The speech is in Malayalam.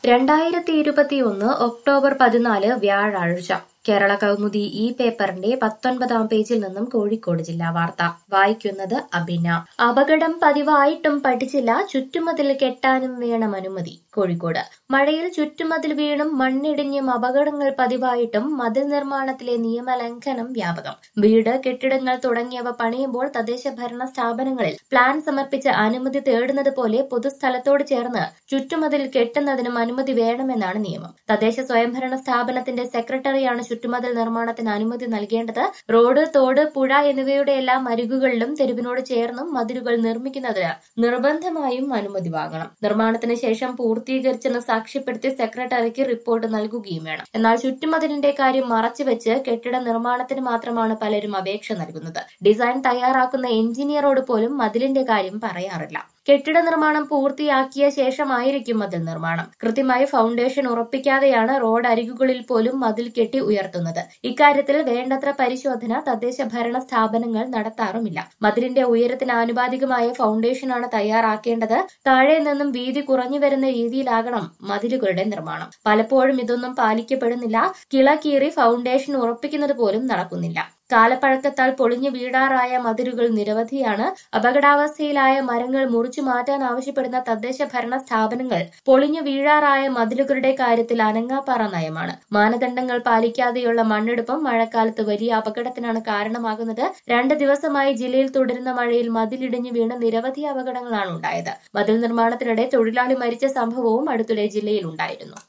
2021 ഒക്ടോബർ 14 വ്യാഴാഴ്ച കേരള കൗമുദി ഈ പേപ്പറിന്റെ 19-ാം പേജിൽ നിന്നും കോഴിക്കോട് ജില്ലാ വാർത്ത വായിക്കുന്നത് അബിന. അപകടം പതിവായിട്ടും പഠിച്ചില്ല, ചുറ്റുമതിൽ കെട്ടാനും വേണം അനുമതി. കോഴിക്കോട് മഴയിൽ ചുറ്റുമതിൽ വീണും മണ്ണിടിഞ്ഞും അപകടങ്ങൾ പതിവായിട്ടും മതിൽ നിർമ്മാണത്തിലെ നിയമലംഘനം വ്യാപകം. വീട്, കെട്ടിടങ്ങൾ തുടങ്ങിയവ പണിയുമ്പോൾ തദ്ദേശ ഭരണ സ്ഥാപനങ്ങളിൽ പ്ലാൻ സമർപ്പിച്ച് അനുമതി തേടുന്നത് പോലെ പൊതുസ്ഥലത്തോട് ചേർന്ന് ചുറ്റുമതിൽ കെട്ടുന്നതിനും അനുമതി വേണമെന്നാണ് നിയമം. തദ്ദേശ സ്വയംഭരണ സ്ഥാപനത്തിന്റെ സെക്രട്ടറിയാണ് ചുറ്റുമതിൽ നിർമ്മാണത്തിന് അനുമതി നൽകേണ്ടത്. റോഡ്, തോട്, പുഴ എന്നിവയുടെ എല്ലാം അരികുകളിലും തെരുവിനോട് ചേർന്നും മതിലുകൾ നിർമ്മിക്കുന്നതിന് നിർബന്ധമായും അനുമതി വാങ്ങണം. നിർമ്മാണത്തിന് ശേഷം പൂർത്തീകരിച്ചെന്ന് സാക്ഷ്യപ്പെടുത്തി സെക്രട്ടറിക്ക് റിപ്പോർട്ട് നൽകുകയും വേണം. എന്നാൽ ചുറ്റുമതിലിന്റെ കാര്യം മറച്ചുവെച്ച് കെട്ടിട നിർമ്മാണത്തിന് മാത്രമാണ് പലരും അപേക്ഷ നൽകുന്നത്. ഡിസൈൻ തയ്യാറാക്കുന്ന എഞ്ചിനീയറോട് പോലും മതിലിന്റെ കാര്യം പറയാറില്ല. കെട്ടിട നിർമ്മാണം പൂർത്തിയാക്കിയ ശേഷമായിരിക്കും മതിൽ നിർമ്മാണം. കൃത്യമായി ഫൗണ്ടേഷൻ ഉറപ്പിക്കാതെയാണ് റോഡ് അരികുകളിൽ പോലും മതിൽ കെട്ടി ഉയർത്തുന്നത്. ഇക്കാര്യത്തിൽ വേണ്ടത്ര പരിശോധന തദ്ദേശ ഭരണ സ്ഥാപനങ്ങൾ നടത്താറുമില്ല. മതിലിന്റെ ഉയരത്തിന് ആനുപാതികമായ ഫൗണ്ടേഷനാണ് തയ്യാറാക്കേണ്ടത്. താഴെ നിന്നും വീതി കുറഞ്ഞു വരുന്ന രീതിയിലാകണം മതിലുകളുടെ നിർമ്മാണം. പലപ്പോഴും ഇതൊന്നും പാലിക്കപ്പെടുന്നില്ല. കിള കീറി ഫൗണ്ടേഷൻ ഉറപ്പിക്കുന്നത് പോലും നടക്കുന്നില്ല. കാലപ്പഴക്കത്താൽ പൊളിഞ്ഞു വീഴാറായ മതിലുകൾ നിരവധിയാണ്. അപകടാവസ്ഥയിലായ മരങ്ങൾ മുറിച്ചു മാറ്റാൻ ആവശ്യപ്പെടുന്ന തദ്ദേശ ഭരണ സ്ഥാപനങ്ങൾ പൊളിഞ്ഞു വീഴാറായ മതിലുകളുടെ കാര്യത്തിൽ അനങ്ങാപ്പാറ നയമാണ്. മാനദണ്ഡങ്ങൾ പാലിക്കാതെയുള്ള മണ്ണെടുപ്പും മഴക്കാലത്ത് വലിയ അപകടത്തിനാണ് കാരണമാകുന്നത്. 2 ദിവസമായി ജില്ലയിൽ തുടരുന്ന മഴയിൽ മതിലിടിഞ്ഞു വീണ് നിരവധി അപകടങ്ങളാണ് ഉണ്ടായത്. മതിൽ നിർമ്മാണത്തിനിടെ തൊഴിലാളി മരിച്ച സംഭവവും അടുത്തിടെ ജില്ലയിൽ ഉണ്ടായിരുന്നു.